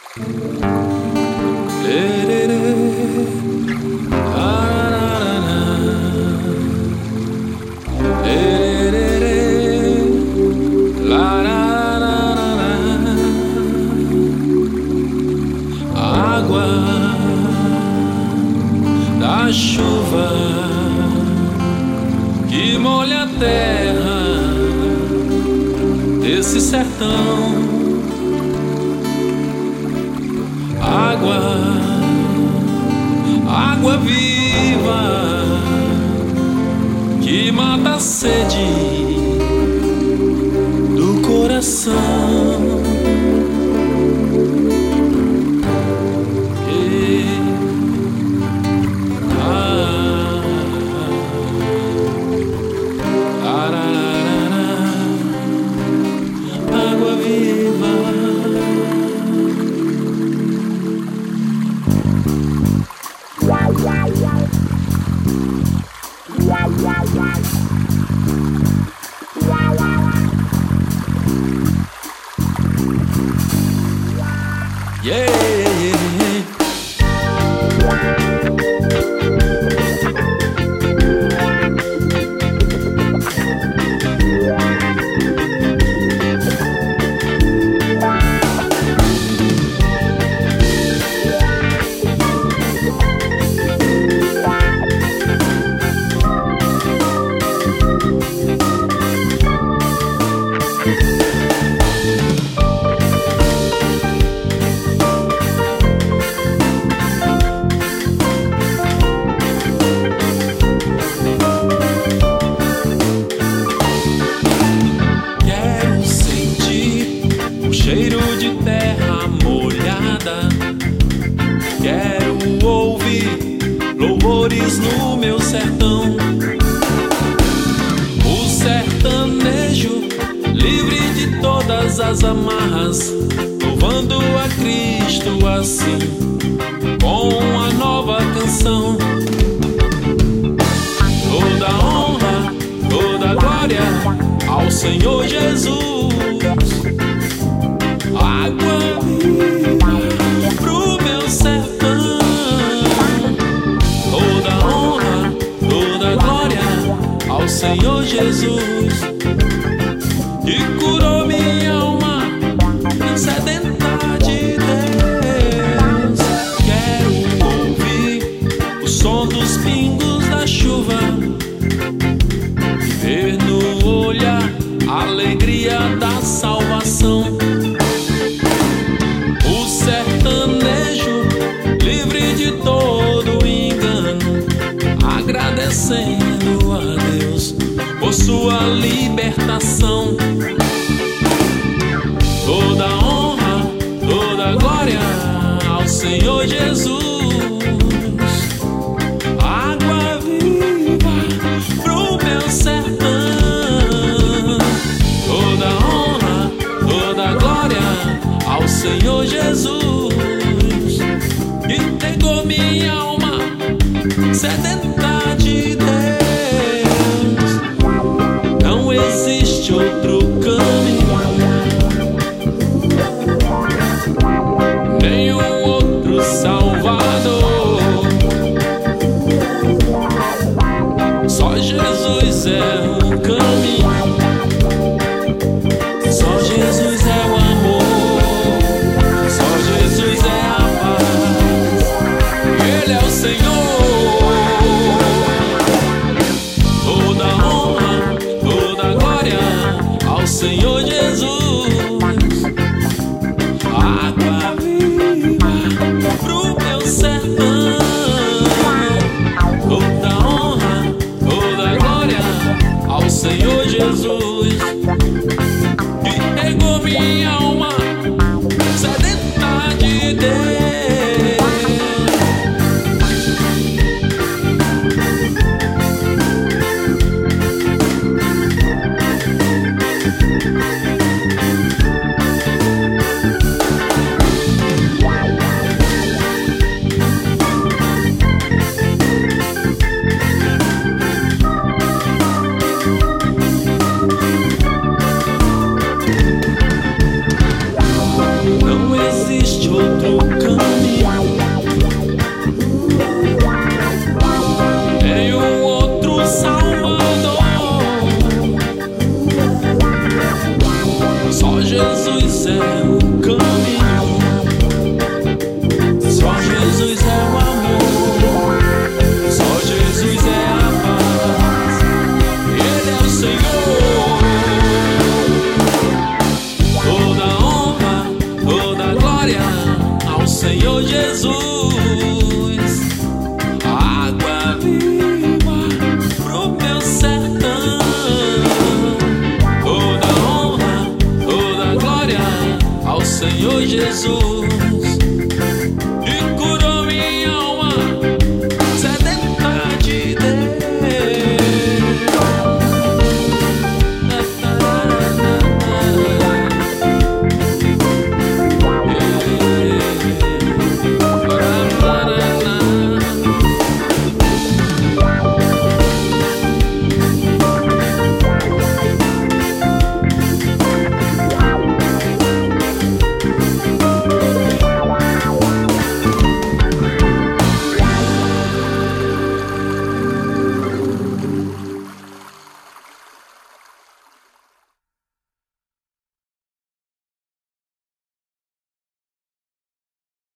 Água da chuva que molha a terra desse sertão. Água viva que mata a sede do coração. Água viva. Cheiro de terra molhada. Quero ouvir louvores no meu sertão. O sertanejo livre de todas as amarras, louvando a Cristo assim, com a nova canção. Toda honra, toda glória ao Senhor Jesus. Água viva pro meu sertão. Toda honra, toda glória ao Senhor Jesus, que curou minha alma sedenta de Deus. Quero ouvir o som dos pingos da chuva, ver no olhar a alegria da salvação. Livre de todo engano, agradecendo a Deus por sua libertação. Toda honra, toda glória ao Senhor Jesus. Água viva pro meu sertão. Toda honra, toda glória ao Senhor Jesus, e pegou minha alma sedenta de Deus. Não existe outro caminho, nenhum outro Salvador. Só Jesus é o caminho, só Jesus é o amor, só Jesus é a paz. Ele é o Senhor. é o caminho, só Jesus é o amor, só Jesus é a paz, Ele é o Senhor. Toda honra, toda glória ao Senhor Jesus. Água viva pro meu sertão. Toda honra, toda glória ao Senhor Jesus.